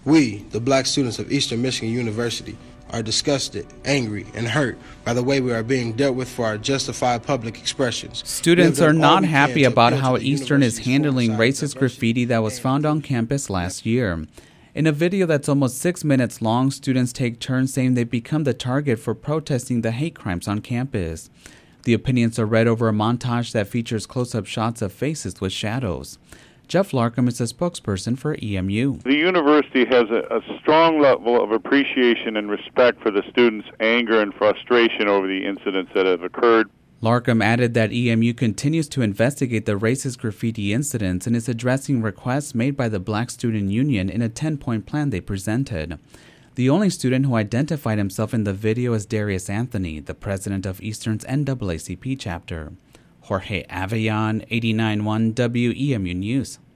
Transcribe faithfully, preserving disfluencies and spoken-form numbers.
We, the black students of Eastern Michigan University, are disgusted, angry, and hurt by the way we are being dealt with for our justified public expressions. Students are not happy about how Eastern is handling racist graffiti that was found on campus last year. In a video that's almost six minutes long, students take turns saying they become the target for protesting the hate crimes on campus. The opinions are read over a montage that features close-up shots of faces with shadows. Jeff Larkham is a spokesperson for E M U. The university has a, a strong level of appreciation and respect for the students' anger and frustration over the incidents that have occurred. Larkham added that E M U continues to investigate the racist graffiti incidents and is addressing requests made by the Black Student Union in a ten-point plan they presented. The only student who identified himself in the video is Darius Anthony, the president of Eastern's N double A C P chapter. Jorge Avellán, eighty-nine point one W E M U News.